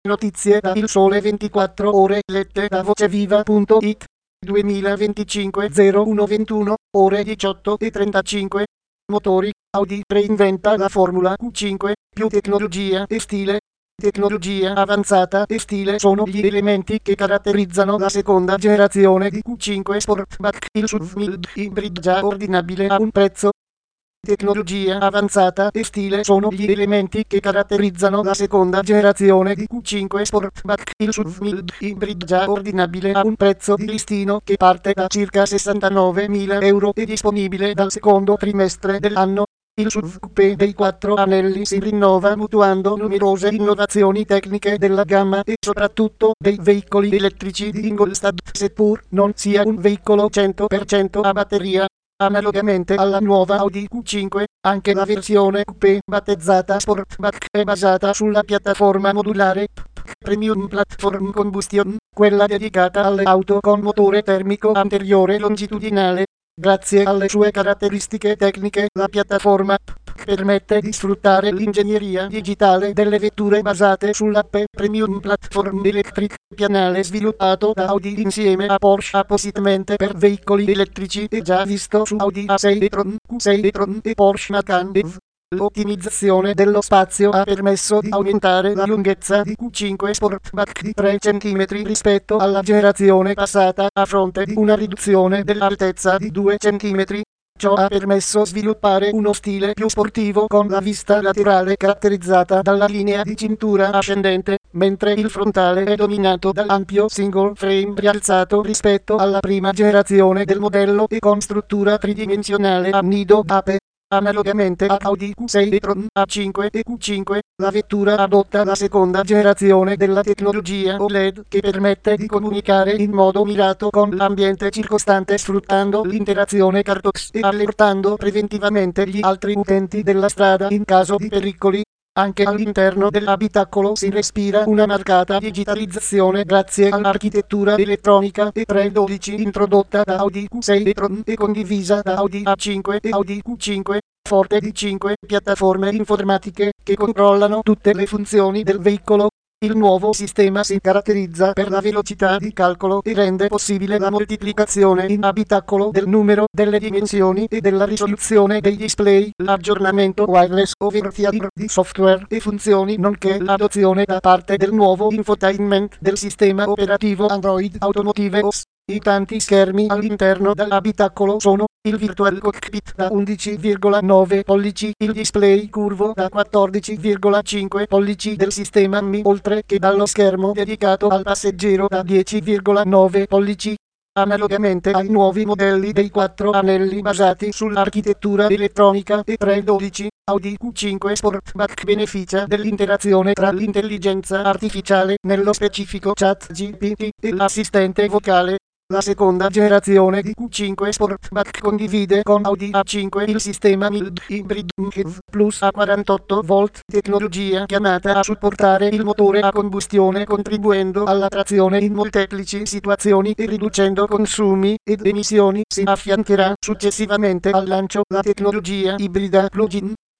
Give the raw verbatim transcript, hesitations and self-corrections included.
Notizie da Il Sole ventiquattro Ore lette da voceviva punto it. duemilaventicinque zero uno ventuno, ore diciotto e trentacinque. Motori, Audi reinventa la Formula Q cinque, più tecnologia e stile. Tecnologia avanzata e stile sono gli elementi che caratterizzano la seconda generazione di Q cinque Sportback, il S U V mild hybrid già ordinabile a un prezzo. Tecnologia avanzata e stile sono gli elementi che caratterizzano la seconda generazione di Q cinque Sportback, il S U V mild hybrid già ordinabile a un prezzo di listino che parte da circa sessantanovemila euro e disponibile dal secondo trimestre dell'anno. Il S U V coupé dei quattro anelli si rinnova mutuando numerose innovazioni tecniche della gamma e soprattutto dei veicoli elettrici di Ingolstadt, seppur non sia un veicolo cento per cento a batteria. Analogamente alla nuova Audi Q cinque, anche la versione coupé battezzata Sportback è basata sulla piattaforma modulare P P Premium Platform Combustion, quella dedicata alle auto con motore termico anteriore longitudinale. Grazie alle sue caratteristiche tecniche, la piattaforma P P permette di sfruttare l'ingegneria digitale delle vetture basate sulla P Premium Platform Electric, pianale sviluppato da Audi insieme a Porsche appositamente per veicoli elettrici e già visto su Audi A sei e-tron, Q sei e-tron e Porsche Macan E V. L'ottimizzazione dello spazio ha permesso di aumentare la lunghezza di Q cinque Sportback di tre centimetri rispetto alla generazione passata, a fronte di una riduzione dell'altezza di due centimetri. Ciò ha permesso sviluppare uno stile più sportivo con la vista laterale caratterizzata dalla linea di cintura ascendente, mentre il frontale è dominato dall'ampio single frame rialzato rispetto alla prima generazione del modello e con struttura tridimensionale a nido ape. Analogamente a Audi Q sei e-tron, A cinque e Q cinque, la vettura adotta la seconda generazione della tecnologia O L E D che permette di comunicare in modo mirato con l'ambiente circostante sfruttando l'interazione CarPlus e allertando preventivamente gli altri utenti della strada in caso di pericoli. Anche all'interno dell'abitacolo si respira una marcata digitalizzazione grazie all'architettura elettronica E trecentododici introdotta da Audi Q sei e-tron e condivisa da Audi A cinque e Audi Q cinque, forte di cinque piattaforme informatiche che controllano tutte le funzioni del veicolo. Il nuovo sistema si caratterizza per la velocità di calcolo e rende possibile la moltiplicazione in abitacolo del numero, delle dimensioni e della risoluzione dei display, l'aggiornamento wireless over the air di software e funzioni, nonché l'adozione da parte del nuovo infotainment del sistema operativo Android Automotive O S. I tanti schermi all'interno dell'abitacolo sono: il Virtual Cockpit da undici virgola nove pollici, il display curvo da quattordici virgola cinque pollici del sistema M I, oltre che dallo schermo dedicato al passeggero da dieci virgola nove pollici. Analogamente ai nuovi modelli dei quattro anelli basati sull'architettura elettronica E trecentododici, Audi Q cinque Sportback beneficia dell'interazione tra l'intelligenza artificiale, nello specifico ChatGPT, e l'assistente vocale. La seconda generazione di Q cinque Sportback condivide con Audi A cinque il sistema mild hybrid E V Plus a quarantotto volt, tecnologia chiamata a supportare il motore a combustione contribuendo alla trazione in molteplici situazioni e riducendo consumi ed emissioni. Si affiancherà successivamente al lancio la tecnologia ibrida plug-in.